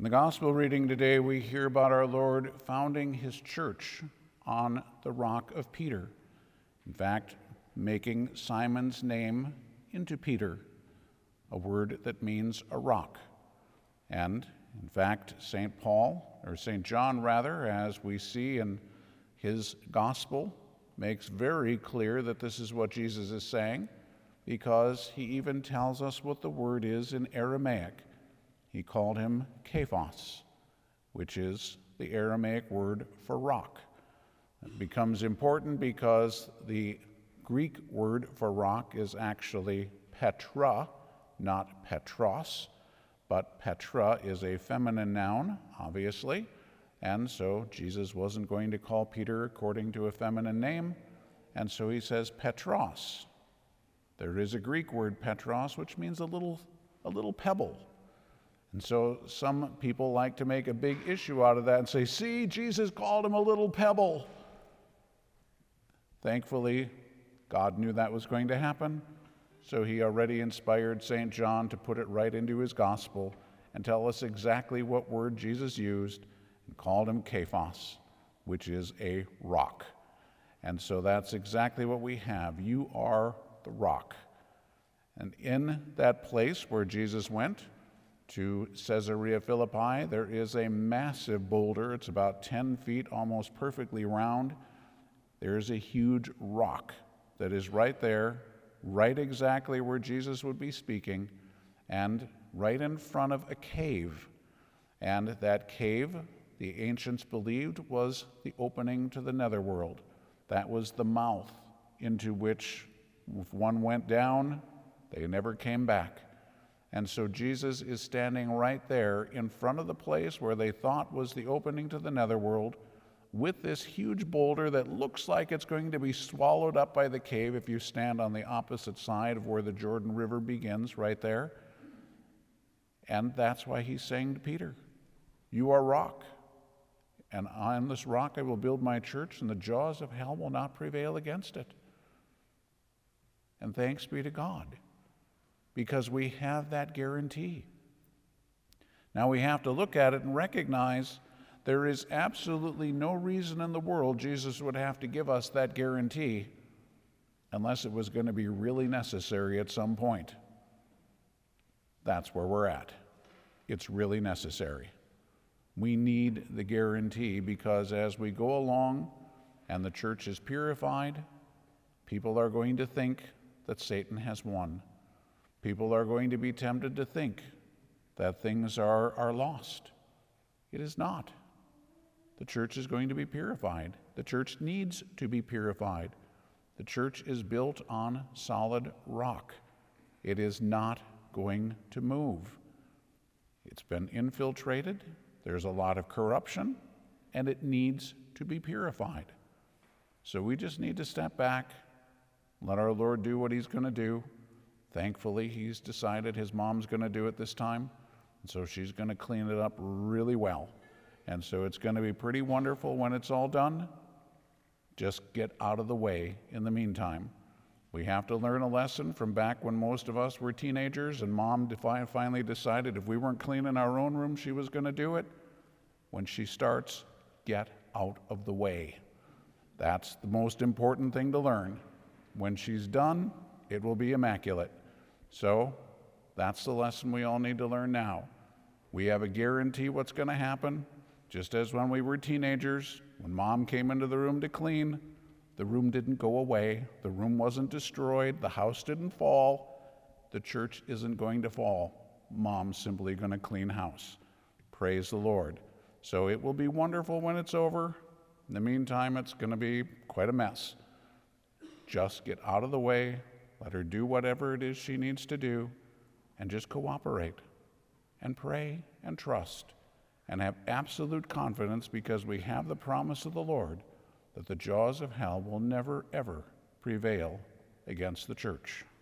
In the gospel reading today, we hear about our Lord founding his church on the rock of Peter. In fact, making Simon's name into Peter, a word that means a rock. And in fact, St. John, as we see in his gospel, makes very clear that this is what Jesus is saying, because he even tells us what the word is in Aramaic. He called him Kephas, which is the Aramaic word for rock. It becomes important because the Greek word for rock is actually Petra, not Petros, but Petra is a feminine noun, obviously, and so Jesus wasn't going to call Peter according to a feminine name, and so he says Petros. There is a Greek word Petros, which means a little pebble. And so some people like to make a big issue out of that and say, see, Jesus called him a little pebble. Thankfully, God knew that was going to happen, so he already inspired St. John to put it right into his gospel and tell us exactly what word Jesus used and called him Kephas, which is a rock. And so that's exactly what we have. You are the rock. And in that place where Jesus went to Caesarea Philippi, there is a massive boulder. It's about 10 feet, almost perfectly round. There's a huge rock that is right there, right exactly where Jesus would be speaking, and right in front of a cave. And that cave, the ancients believed, was the opening to the netherworld. That was the mouth into which, if one went down, they never came back. And so Jesus is standing right there in front of the place where they thought was the opening to the netherworld, with this huge boulder that looks like it's going to be swallowed up by the cave if you stand on the opposite side of where the Jordan River begins, right there. And that's why he's saying to Peter, you are rock, and on this rock I will build my church, and the jaws of hell will not prevail against it. And thanks be to God, because we have that guarantee. Now we have to look at it and recognize there is absolutely no reason in the world Jesus would have to give us that guarantee unless it was going to be really necessary at some point. That's where we're at. It's really necessary. We need the guarantee because as we go along and the church is purified, people are going to think that Satan has won. People are going to be tempted to think that things are lost. It is not. The church is going to be purified. The church needs to be purified. The church is built on solid rock. It is not going to move. It's been infiltrated. There's a lot of corruption, and it needs to be purified. So we just need to step back, let our Lord do what he's going to do. Thankfully, he's decided his mom's going to do it this time, and so she's going to clean it up really well. And so it's going to be pretty wonderful when it's all done. Just get out of the way in the meantime. We have to learn a lesson from back when most of us were teenagers and Mom finally decided if we weren't cleaning our own room, she was going to do it. When she starts, get out of the way. That's the most important thing to learn. When she's done, it will be immaculate. So that's the lesson we all need to learn now. We have a guarantee what's going to happen. Just as when we were teenagers, when Mom came into the room to clean, the room didn't go away, the room wasn't destroyed, the house didn't fall, the church isn't going to fall. Mom's simply going to clean house. Praise the Lord. So it will be wonderful when it's over. In the meantime, it's going to be quite a mess. Just get out of the way, let her do whatever it is she needs to do, and just cooperate and pray and trust. And have absolute confidence because we have the promise of the Lord that the jaws of hell will never, ever prevail against the church.